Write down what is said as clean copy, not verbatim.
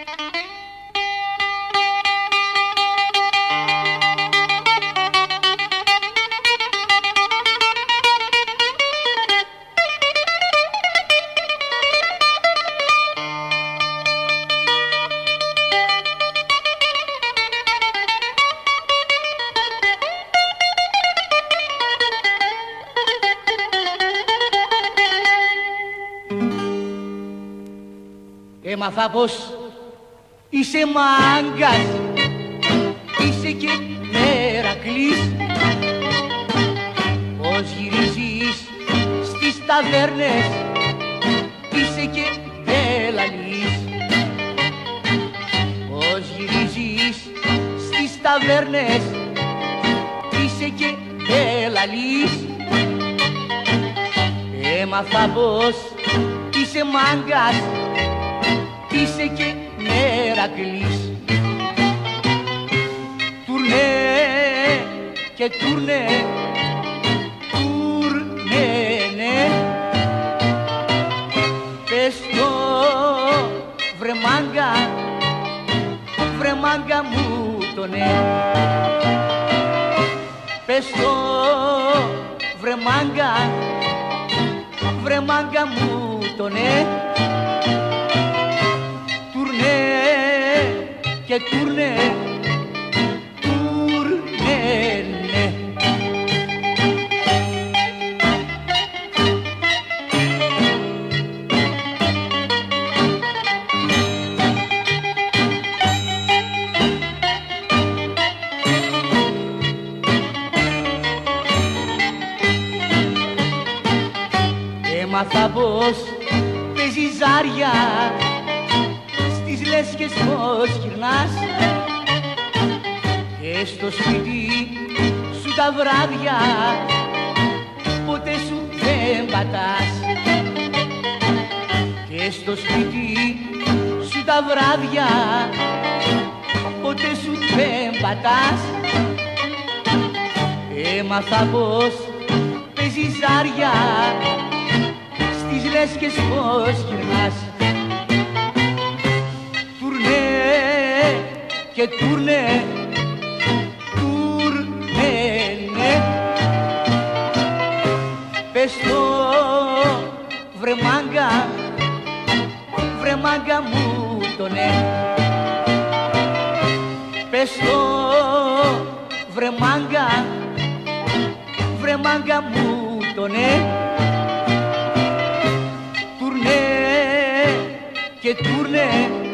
Έμαθα πως είσαι μάγκας, είσαι και Μερακλής, πως γυρίζεις στις ταβέρνες, είσαι και Μπελαλής, πως γυρίζεις στις ταβέρνες, είσαι και Μπελαλής. Έμαθα πως είσαι μάγκας, είσαι και Μερακλής. Τουρνέ και τουρνέ, τουρνέ, ναι. Πες το βρε μάγκα μου το ναι. Πες το βρε μάγκα μου το ναι. Και τουρνέ, τουρνέ, ναι. Έμαθα πως παίζεις ζάρια, στις λέσχες πως γυρνάς και στο σπίτι σου τα βράδια ποτέ σου δεν πατάς, και στο σπίτι σου τα βράδια ποτέ σου δεν πατάς. Έμαθα πως παίζεις ζάρια, στις λέσχες πως γυρνάς. Και τουρνέ, τουρνέ, ναι. Πες το βρε μάγκα μου το ναι. Πες το βρε μάγκα μου το ναι. Τουρνέ και τουρνέ,